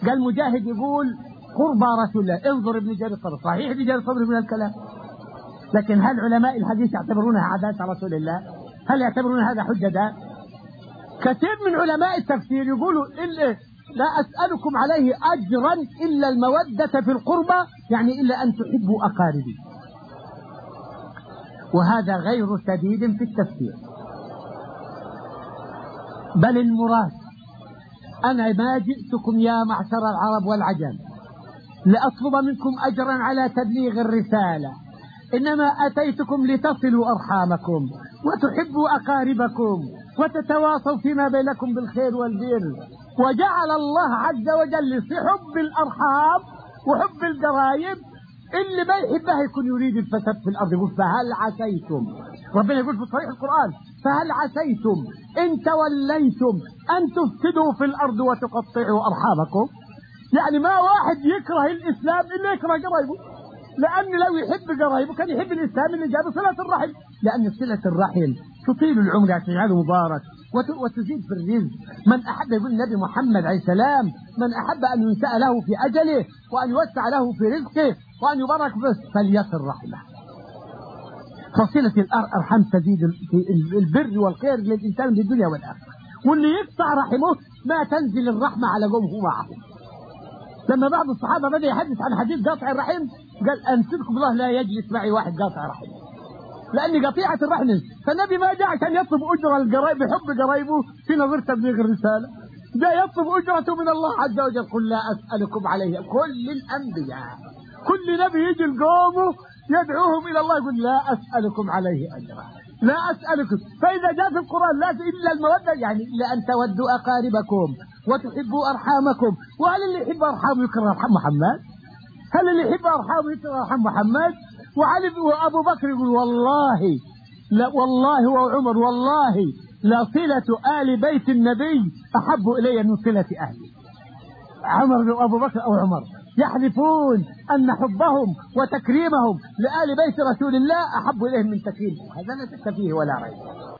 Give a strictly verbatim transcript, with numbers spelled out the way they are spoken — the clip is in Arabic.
قال مجاهد يقول قربى رسول الله. انظر ابن جرير الطبري، صحيح ابن جرير الطبري من الكلام، لكن هل علماء الحديث يعتبرونها عادات رسول الله؟ هل يعتبرون هذا حجة؟ ده كثير من علماء التفسير يقولوا إلا لا أسألكم عليه أجرا إلا المودة في القربى، يعني إلا أن تحبوا أقاربي، وهذا غير سديد في التفسير. بل المراد أنا ما جئتكم يا معشر العرب والعجم لأطلب منكم أجرا على تبليغ الرسالة، إنما أتيتكم لتصلوا أرحامكم وتحبوا أقاربكم وتتواصوا فيما بينكم بالخير والبر. وجعل الله عز وجل في حب الأرحام وحب القرايب اللي ما يحبها يكون يريد الفساد في الأرض. يقول فهل عسيتم، ربنا يقول في صحيح القرآن فهل عسيتم إن توليتم أن تفسدوا في الأرض وتقطعوا أرحامكم. يعني ما واحد يكره الإسلام إلا يكره قرايبه، لأن لو يحب قرايبه كان يحب الإسلام اللي جاب صلة الرحم، لأن صلة الرحم تطيل العمر وتجعله مبارك وتزيد في الرزق. من أحب، يقول النبي محمد عليه السلام، من أحب أن ينسأ له في أجله وأن يوسع له في رزقه وأن يبارك به فليصل رحمه. فصلة الأرحام تزيد في البر والخير للإنسان في الدنيا والآخرة. واللي يقطع رحمه ما تنزل الرحمة على قومه معهم. لما بعض الصحابة بدأ يحدث عن حديث قاطع الرحم قال أنسلكم الله لا يجلس معي واحد قاطع رحم، لأن قطيعة الرحم. فالنبي ما جاء عشان يطلب أجر القرايب بحب قرايبه في نظر تبليغ الرسالة، جاء يطلب أجرته من الله عز وجل. قل لا أسألكم عليه. كل الأنبياء كل نبي يجي لقومه يدعوهم إلى الله يقول لا أسألكم عليه أجرا، لا أسألكم. فإذا جاء في القرآن لا إلا المودة، يعني إلا أن تودوا أقاربكم وتحبوا أرحامكم. وهل اللي يحب أرحامه يكره أرحام محمد؟ هل اللي يحب أرحامه يكره أرحام محمد؟ وعلي وأبو بكر يقول والله لا والله وعمر والله لصلة آل بيت النبي أحب إلي من صلة أهلي. عمر وأبو بكر أو عمر يحلفون أن حبهم وتكريمهم لآل بيت رسول الله أحب إليهم من تكريمهم. هذا لا شك فيه ولا ريب.